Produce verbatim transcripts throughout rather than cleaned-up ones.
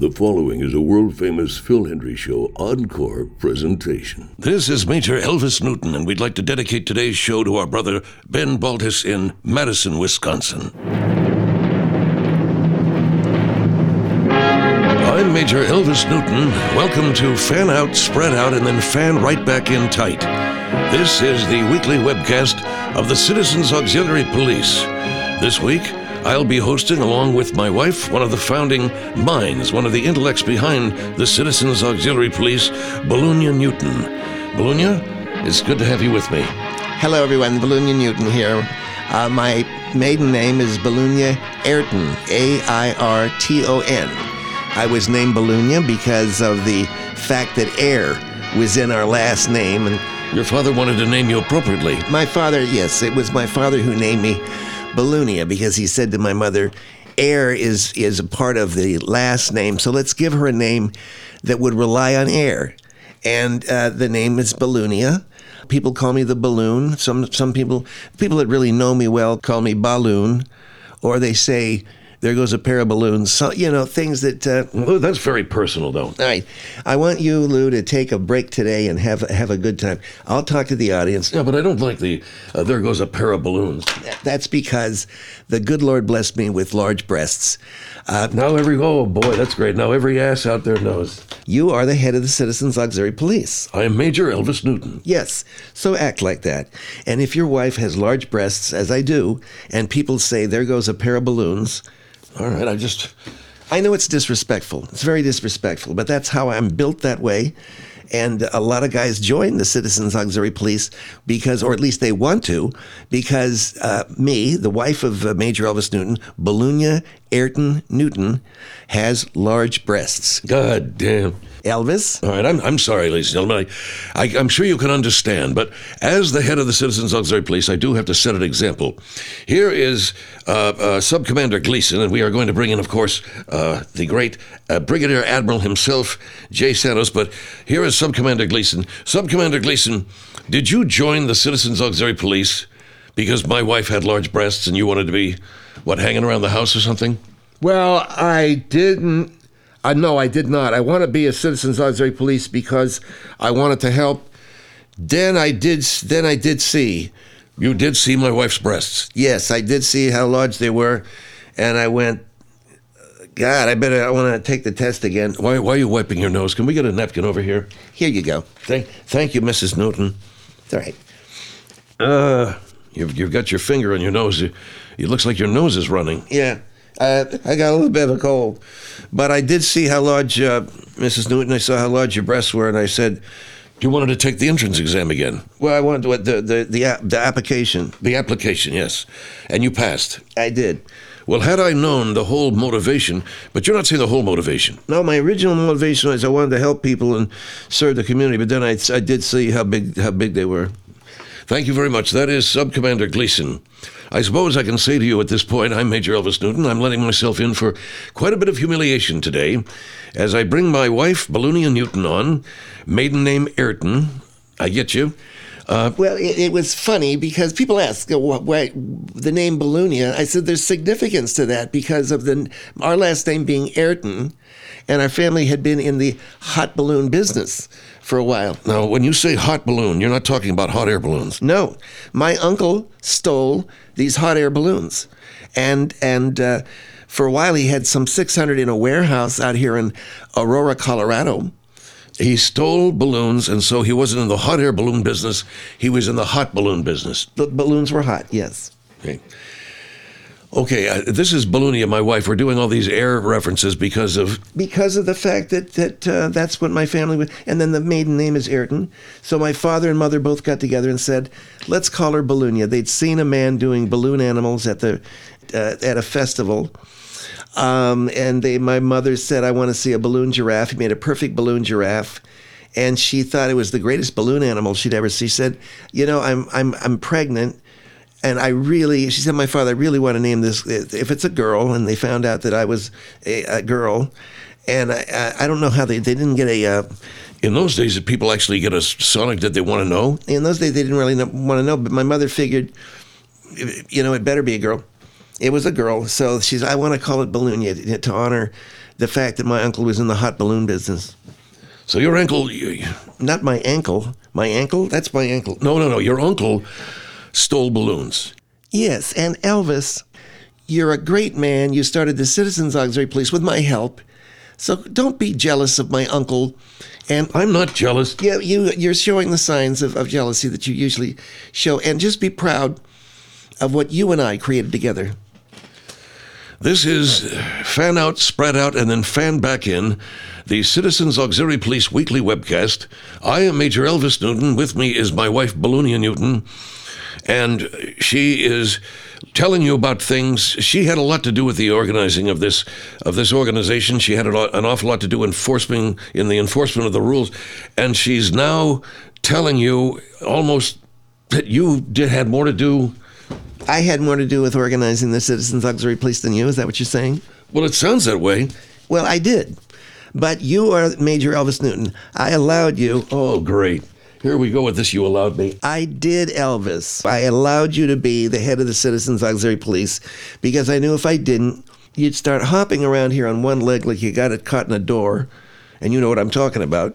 The following is a world-famous Phil Hendry Show encore presentation. This is Major Elvis Newton, and we'd like to dedicate today's show to our brother Ben Baltus in Madison, Wisconsin. I'm Major Elvis Newton. Welcome to Fan Out, Spread Out, and then Fan Right Back In Tight. This is the weekly webcast of the Citizens Auxiliary Police. This week, I'll be hosting, along with my wife, one of the founding minds, one of the intellects behind the Citizens Auxiliary Police, Belunya Newton. Belunya, it's good to have you with me. Hello, everyone. Belunya Newton here. Uh, my maiden name is Belunya Airton, A I R T O N. I was named Belunya because of the fact that air was in our last name. And your father wanted to name you appropriately. My father, yes, it was my father who named me Belunya, because he said to my mother, air is is a part of the last name, so let's give her a name that would rely on air. And uh, the name is Belunya. People call me the balloon. Some some people people that really know me well call me Balloon, or they say, there goes a pair of balloons. So, you know, things that... Uh, well, that's very personal, though. All right. I want you, Lou, to take a break today and have, have a good time. I'll talk to the audience. Yeah, but I don't like the, uh, there goes a pair of balloons. That's because the good Lord blessed me with large breasts. Uh, now every, oh boy, that's great. Now every ass out there knows. You are the head of the Citizens Auxiliary Police. I am Major Elvis Newton. Yes, so act like that. And if your wife has large breasts, as I do, and people say, there goes a pair of balloons... All right, I just... I know it's disrespectful. It's very disrespectful, but that's how I'm built that way. And a lot of guys join the Citizens Auxiliary Police because, or at least they want to, because uh, me, the wife of uh, Major Elvis Newton, Belunya Airton Newton, has large breasts. God damn. Elvis? All right, I'm I'm sorry, ladies and gentlemen. I, I, I'm sure you can understand, but as the head of the Citizens Auxiliary Police, I do have to set an example. Here is uh, uh, Sub-Commander Gleason, and we are going to bring in, of course, uh, the great uh, Brigadier Admiral himself, Jay Santos, but here is Sub-Commander Gleason. Sub-Commander Gleason, did you join the Citizens Auxiliary Police because my wife had large breasts and you wanted to be, what, hanging around the house or something? Well, I didn't. Uh, no, I did not. I want to be a Citizens Auxiliary Police because I wanted to help. Then I did. Then I did see. You did see my wife's breasts? Yes, I did see how large they were, and I went, God, I better. I want to take the test again. Why? Why are you wiping your nose? Can we get a napkin over here? Here you go. Thank, thank you, Missus Newton. It's all right. Uh, you've you've got your finger on your nose. It, it looks like your nose is running. Yeah. Uh, I got a little bit of a cold, but I did see how large, uh, Missus Newton, I saw how large your breasts were, and I said... You wanted to take the entrance exam again? Well, I wanted to, the, the, the, the application. The application, yes. And you passed? I did. Well, had I known the whole motivation, but you're not saying the whole motivation. No, my original motivation was I wanted to help people and serve the community, but then I, I did see how big, how big they were. Thank you very much. That is Sub-Commander Gleason. I suppose I can say to you at this point, I'm Major Elvis Newton. I'm letting myself in for quite a bit of humiliation today as I bring my wife, Belunya Newton, on, maiden name Airton. I get you. Uh, well, it, it was funny because people ask, why the name Belunya? I said there's significance to that because of the our last name being Airton, and our family had been in the hot balloon business for a while. Now, when you say hot balloon, you're not talking about hot air balloons. No. My uncle stole these hot air balloons. And and uh, for a while, he had some six hundred in a warehouse out here in Aurora, Colorado. He stole balloons, and so he wasn't in the hot air balloon business. He was in the hot balloon business. The balloons were hot, yes. Okay. Okay, uh, this is Belunya, my wife. We're doing all these air references because of... Because of the fact that, that uh, that's what my family would... And then the maiden name is Airton. So my father and mother both got together and said, let's call her Belunya. They'd seen a man doing balloon animals at the uh, at a festival. Um, and they, my mother said, I want to see a balloon giraffe. He made a perfect balloon giraffe. And she thought it was the greatest balloon animal she'd ever seen. She said, you know, I'm I'm I'm pregnant. And I really, she said, my father, I really want to name this, if it's a girl, and they found out that I was a, a girl, and I, I, I don't know how they, they didn't get a... Uh, in those days, did people actually get a sonic that they want to know? In those days, they didn't really know, want to know, but my mother figured, you know, it better be a girl. It was a girl, so she's. I want to call it Balloonia to, to honor the fact that my uncle was in the hot balloon business. So your uncle, you- Not my ankle. My ankle? That's my ankle. no, no, no, your uncle stole balloons. Yes, and Elvis, you're a great man. You started the Citizens Auxiliary Police with my help. So don't be jealous of my uncle. And I'm not jealous. yeah, you, you're showing the signs of, of jealousy that you usually show. And just be proud of what you and I created together. This is Fan Out, Spread Out, and then Fan Back In, the Citizens Auxiliary Police weekly webcast. I am Major Elvis Newton. With me is my wife, Balloonia Newton, and she is telling you about things. She had a lot to do with the organizing of this of this organization. She had a lot, an awful lot to do enforcing in the enforcement of the rules, and she's now telling you almost that you did had more to do. I had more to do with organizing the Citizens Auxiliary Police than you. Is that what you're saying? Well, it sounds that way. Well, I did. But you are Major Elvis Newton. I allowed you. Oh, great. Here we go with this. You allowed me. I did, Elvis. I allowed you to be the head of the Citizens Auxiliary Police because I knew if I didn't, you'd start hopping around here on one leg like you got it caught in a door. And you know what I'm talking about.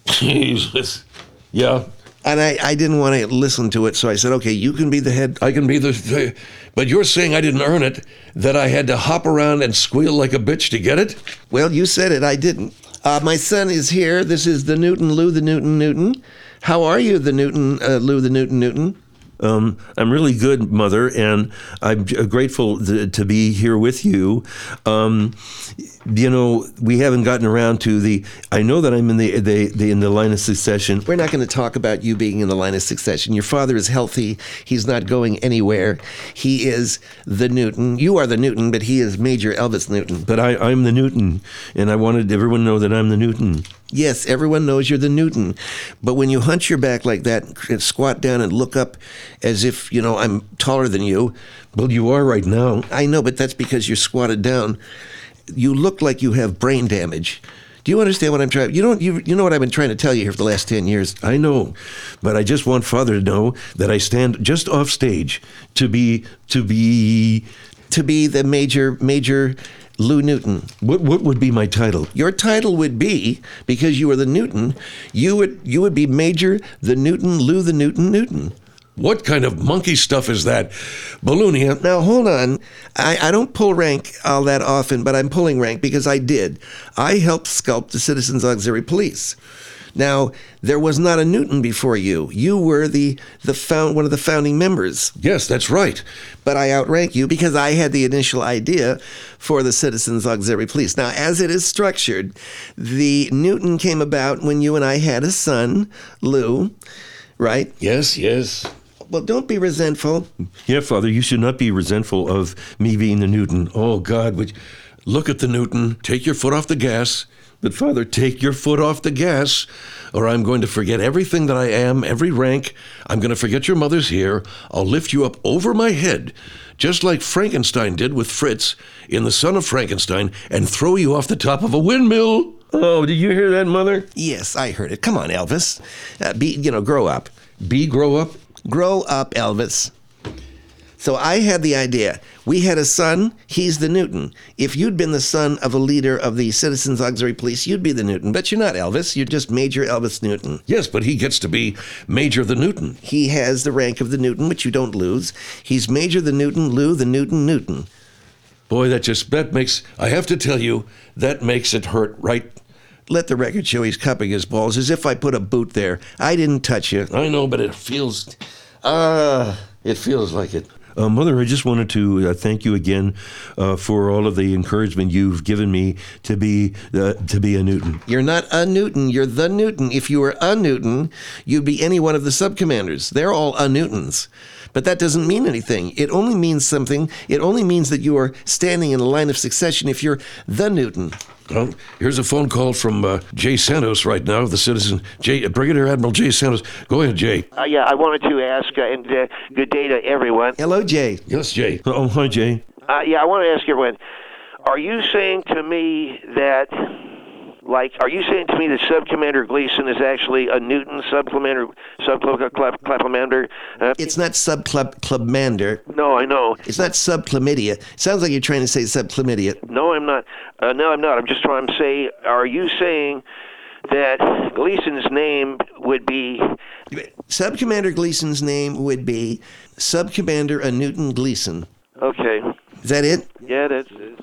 Jesus. Yeah, And I, I didn't want to listen to it, so I said, okay, you can be the head. I can be the. But you're saying I didn't earn it, that I had to hop around and squeal like a bitch to get it? Well, you said it, I didn't. Uh, my son is here. This is the Newton, Lou the Newton Newton. How are you, the Newton, uh, Lou the Newton Newton? Um, I'm really good, Mother, and I'm j- grateful to, to be here with you. Um, you know, we haven't gotten around to the. I know that I'm in the, the, the in the line of succession. We're not going to talk about you being in the line of succession. Your father is healthy. He's not going anywhere. He is the Newton. You are the Newton, but he is Major Elvis Newton. But I, I'm the Newton, and I wanted everyone to know that I'm the Newton. Yes, everyone knows you're the Newton. But when you hunch your back like that and squat down and look up as if, you know, I'm taller than you. Well, you are right now. I know, but that's because you're squatted down. You look like you have brain damage. Do you understand what I'm trying? You don't. You you know what I've been trying to tell you here for the last ten years. I know, but I just want Father to know that I stand just off stage to be to be. To be the major major Lou Newton. What what would be my title? Your title would be, because you are the Newton, you would you would be Major the Newton Lou the Newton Newton. What kind of monkey stuff is that? Balloonia. Now, hold on. I, I don't pull rank all that often, but I'm pulling rank because I did. I helped sculpt the Citizens Auxiliary Police. Now, there was not a Newton before you. You were the the found one of the founding members. Yes, that's right. But I outrank you because I had the initial idea for the Citizens Auxiliary Police. Now, as it is structured, the Newton came about when you and I had a son, Lou, right? Yes, yes. Well, don't be resentful. Yeah, Father, you should not be resentful of me being the Newton. Oh, God, would you look at the Newton. Take your foot off the gas. But, Father, take your foot off the gas, or I'm going to forget everything that I am, every rank. I'm going to forget your mother's here. I'll lift you up over my head, just like Frankenstein did with Fritz in The Son of Frankenstein, and throw you off the top of a windmill. Oh, did you hear that, Mother? Yes, I heard it. Come on, Elvis. Uh, be, you know, grow up. B, grow up. Grow up, Elvis. So I had the idea. We had a son, he's the Newton. If you'd been the son of a leader of the Citizens Auxiliary Police, you'd be the Newton. But you're not Elvis, you're just Major Elvis Newton. Yes, but he gets to be Major the Newton. He has the rank of the Newton, which you don't lose. He's Major the Newton, Lou the Newton Newton. Boy, that just, that makes, I have to tell you, that makes it hurt, right? Let the record show he's cupping his balls as if I put a boot there. I didn't touch you. I know, but it feels, ah, it feels like it. Uh, Mother, I just wanted to uh, thank you again uh, for all of the encouragement you've given me to be uh, to be a Newton. You're not a Newton, you're the Newton. If you were a Newton, you'd be any one of the subcommanders. They're all a Newtons. But that doesn't mean anything. It only means something. It only means that you are standing in a line of succession if you're the Newton. Well, here's a phone call from uh, Jay Santos right now, the citizen, Jay, Brigadier Admiral Jay Santos. Go ahead, Jay. Uh, yeah, I wanted to ask, uh, and uh, good day to everyone. Hello, Jay. Yes, Jay. Oh, hi, Jay. Uh, yeah, I want to ask everyone, are you saying to me that like, are you saying to me that Subcommander Gleason is actually a Newton subcommander, subcommander? Uh, It's not subclubmander. no, I know. It's not subchlamydia. Sounds like you're trying to say subchlamydia. No, I'm not. Uh, no, I'm not. I'm just trying to say, are you saying that Gleason's name would be... Subcommander Gleason's name would be Subcommander A. Newton Gleason. Okay. Is that it? Yeah, that's it.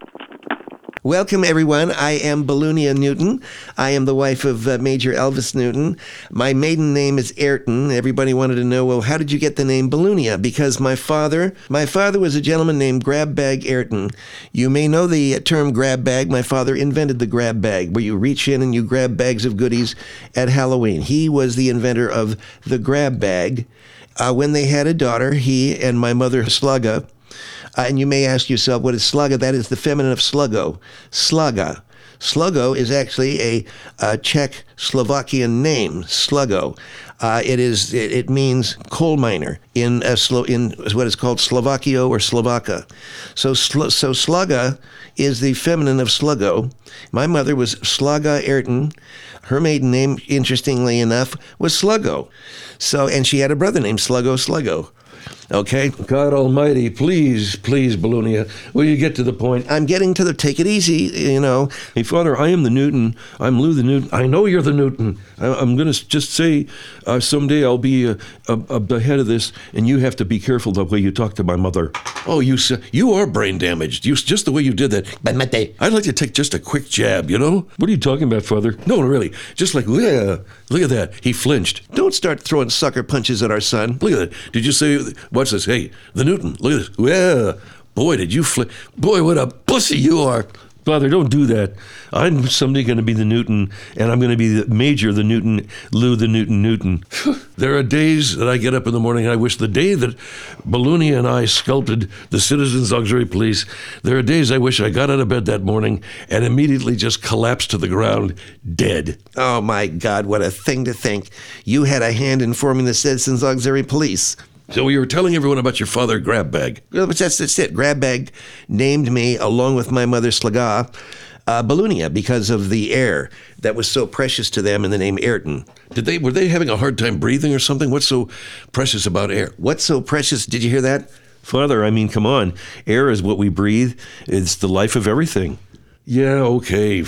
Welcome, everyone. I am Belunia Newton. I am the wife of uh, Major Elvis Newton. My maiden name is Ayrton. Everybody wanted to know, well, how did you get the name Belunia? Because my father, my father was a gentleman named Grab Bag Ayrton. You may know the term grab bag. My father invented the grab bag, where you reach in and you grab bags of goodies at Halloween. He was the inventor of the grab bag. Uh, when they had a daughter, he and my mother, Slugga, Uh, and you may ask yourself, what is Slugga? That is the feminine of Sluggo. Slugga. Sluggo is actually a, a Czech Slovakian name, Sluggo. Uh, it is. It, it means coal miner in a Slo- in what is called Slovakio or Slovaka. So sl- so Slugga is the feminine of Sluggo. My mother was Slugga Ayrton. Her maiden name, interestingly enough, was Sluggo. So and she had a brother named Sluggo Sluggo. Okay. God Almighty, please, please, Belunia, will you get to the point? I'm getting to the, take it easy, you know. Hey, Father, I am the Newton. I'm Lou the Newton. I know you're the Newton. I, I'm going to just say uh, someday I'll be uh, uh, the head of this, and you have to be careful the way you talk to my mother. Oh, you s- you are brain damaged. You just the way you did that. I'd like to take just a quick jab, you know? What are you talking about, Father? No, really. Just like, yeah. Look at that. He flinched. Don't start throwing sucker punches at our son. Look at that. Did you say, watch this. Hey, the Newton. Look at this. Yeah. Boy, did you flinch. Boy, what a pussy you are. Father, don't do that. I'm someday going to be the Newton, and I'm going to be the Major, the Newton, Lou the Newton Newton. There are days that I get up in the morning and I wish the day that Belunia and I sculpted the Citizens Auxiliary Police, there are days I wish I got out of bed that morning and immediately just collapsed to the ground, dead. Oh my God, what a thing to think. You had a hand in forming the Citizens Auxiliary Police. So you were telling everyone about your father, Grab Bag. Well, but that's, that's it. Grab Bag named me, along with my mother, Slugga, uh, Belunia, because of the air that was so precious to them in the name Ayrton. Did they were they having a hard time breathing or something? What's so precious about air? What's so precious? Did you hear that? Father, I mean, come on. Air is what we breathe. It's the life of everything. Yeah, okay.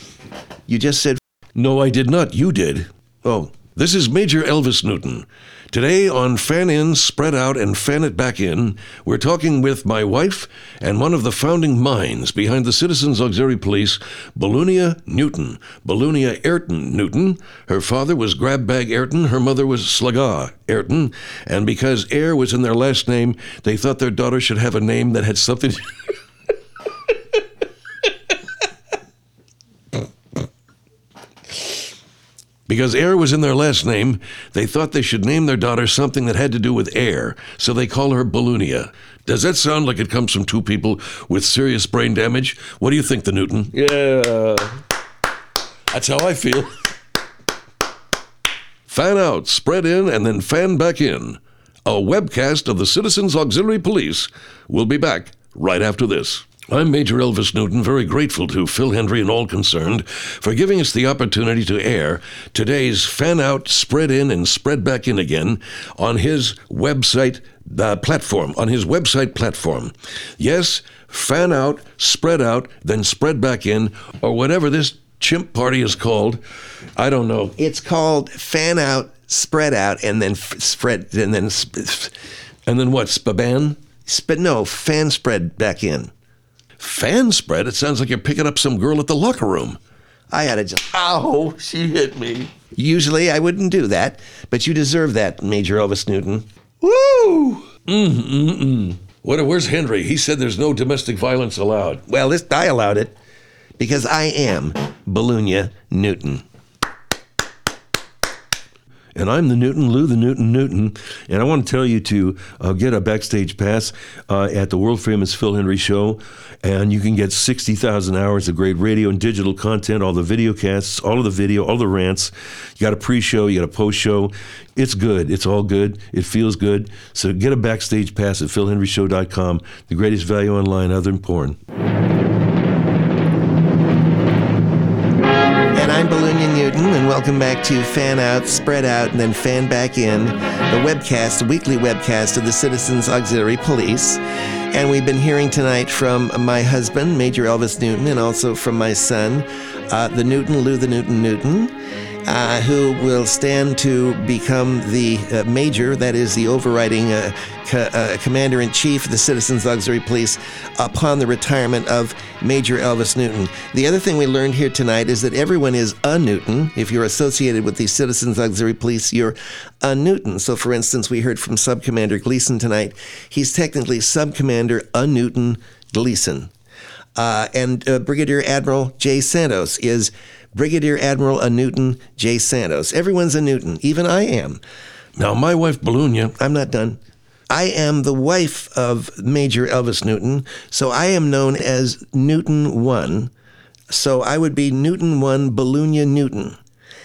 You just said, No, I did not. You did. oh, This is Major Elvis Newton. Today on Fan In, Spread Out, and Fan It Back In, we're talking with my wife and one of the founding minds behind the Citizens Auxiliary Police, Belunia Newton. Belunia Ayrton Newton. Her father was Grab Bag Ayrton. Her mother was Slugga Ayrton. And because Air was in their last name, they thought their daughter should have a name that had something... Because air was in their last name, they thought they should name their daughter something that had to do with air, so they call her Belunia. Does that sound like it comes from two people with serious brain damage? What do you think, the Newton? Yeah. That's how I feel. Fan out, spread in, and then fan back in. A webcast of the Citizens Auxiliary Police will be back right after this. I'm Major Elvis Newton, very grateful to Phil Hendry and all concerned for giving us the opportunity to air today's Fan Out, Spread In, and Spread Back In again on his website uh, platform, on his website platform. Yes, Fan Out, Spread Out, then Spread Back In, or whatever this chimp party is called. I don't know. it's called Fan Out, Spread Out, and then f- spread, and then sp- And then what, Spaban? sp- no, Fan Spread Back In. Fan spread? It sounds like you're picking up some girl at the locker room. I had to just, ow, she hit me. Usually I wouldn't do that, but you deserve that, Major Elvis Newton. Woo! Mm-mm-mm. What, where's Henry? He said there's no domestic violence allowed. Well, this I allowed it because I am Belunia Newton. And I'm the Newton, Lou the Newton Newton. And I want to tell you to uh, get a backstage pass uh, at the world-famous Phil Hendry Show. And you can get sixty thousand hours of great radio and digital content, all the video casts, all of the video, all the rants. You got a pre-show, you got a post-show. It's good. It's all good. It feels good. So get a backstage pass at phil henry show dot com. The greatest value online other than porn. I'm Belunya Newton, and welcome back to Fan Out, Spread Out, and then Fan Back In, the webcast, the weekly webcast of the Citizens Auxiliary Police. And we've been hearing tonight from my husband, Major Elvis Newton, and also from my son, uh, the Newton, Lou the Newton Newton, uh, who will stand to become the uh, major, that is the overriding uh, co- uh, commander-in-chief of the Citizens Auxiliary Police upon the retirement of Major Elvis Newton. The other thing we learned here tonight is that everyone is a Newton. If you're associated with the Citizens Auxiliary Police, you're a Newton. So, for instance, we heard from Sub-Commander Gleason tonight. He's technically Sub-Commander a Newton Gleason. Uh, and uh, Brigadier Admiral J. Santos is Brigadier Admiral a Newton J. Santos. Everyone's a Newton. Even I am. Now, my wife, Belunya, I'm not done. I am the wife of Major Elvis Newton, so I am known as Newton One. So I would be Newton One Belunya Newton.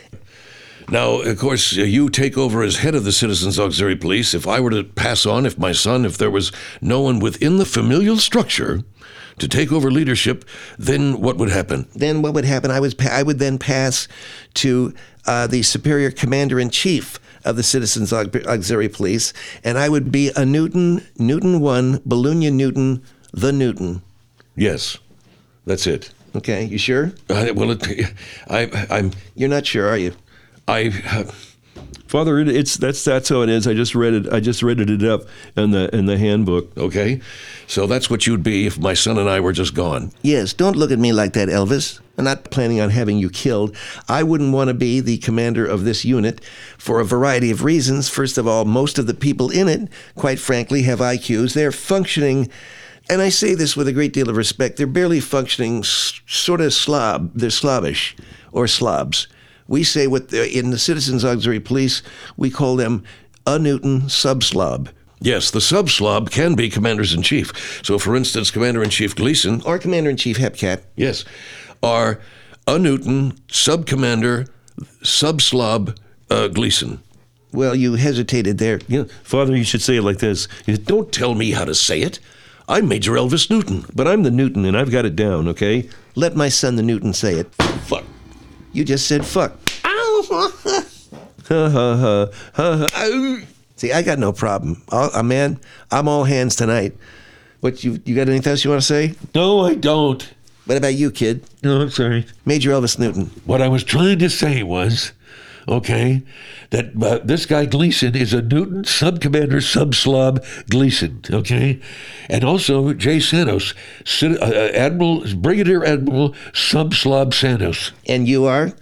now, of course, uh, you take over as head of the Citizens Auxiliary Police. If I were to pass on, if my son, if there was no one within the familial structure to take over leadership, then what would happen? Then what would happen? I was pa- I would then pass to uh, the Superior Commander-in-Chief of the Citizens Aux- Auxiliary Police, and I would be a Newton, Newton One, Belunya Newton, the Newton. Yes, that's it. Okay, you sure? I, well, it, I, I'm, You're not sure, are you? I. Uh, Father, it, it's that's that's how it is. I just read it. I just read it up in the in the handbook. okay, so that's what you'd be if my son and I were just gone. Yes, don't look at me like that, Elvis. I'm not planning on having you killed. I wouldn't want to be the commander of this unit for a variety of reasons. First of all, most of the people in it, quite frankly, have I Qs. They're functioning, and I say this with a great deal of respect, they're barely functioning s- sort of slob. They're slobbish or slobs. We say what the, in the Citizens Auxiliary Police, we call them a Newton sub-slob. Yes, the sub-slob can be commanders-in-chief. So, for instance, Commander-in-Chief Gleason, Or Commander-in-Chief Hepcat. yes, are a Newton, sub-commander, sub-slob uh, Gleason. Well, you hesitated there. Yeah, Father, you should say it like this. You- Don't tell me how to say it. I'm Major Elvis Newton. But I'm the Newton, and I've got it down. Okay. Let my son, the Newton, say it. Fuck. You just said fuck. Ha ha ha ha ha. See, I got no problem. I'll, uh, man, I'm all hands tonight. What, you you got anything else you want to say? No, I don't. What about you, kid? No, I'm sorry. Major Elvis Newton. What I was trying to say was, okay, that uh, this guy Gleason is a Newton Sub-Commander Sub-Slob Gleason, okay? And also Jay Santos, Cit- uh, uh, Admiral, Brigadier Admiral Sub-Slob Santos. And you are?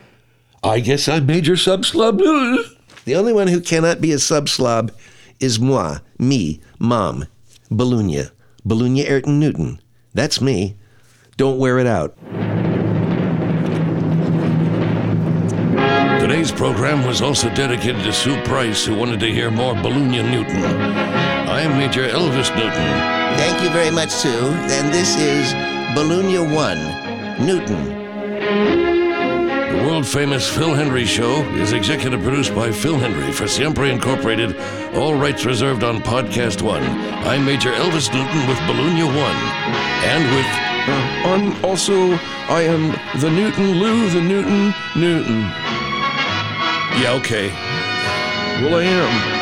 I guess I'm Major Sub-Slob. The only one who cannot be a sub-slob is moi, me, Mom, Belunya. Belunya Ayrton Newton. That's me. Don't wear it out. Today's program was also dedicated to Sue Price, who wanted to hear more Belunya Newton. I'm Major Elvis Newton. Thank you very much, Sue. And this is Belunya One, Newton. The world-famous Phil Hendry Show is executive produced by Phil Hendry for Siempre Incorporated. All rights reserved on Podcast One. I'm Major Elvis Newton with Belunya One. And with... Uh, I'm also, I am the Newton Lou, the Newton Newton. Yeah, okay. Well, I am.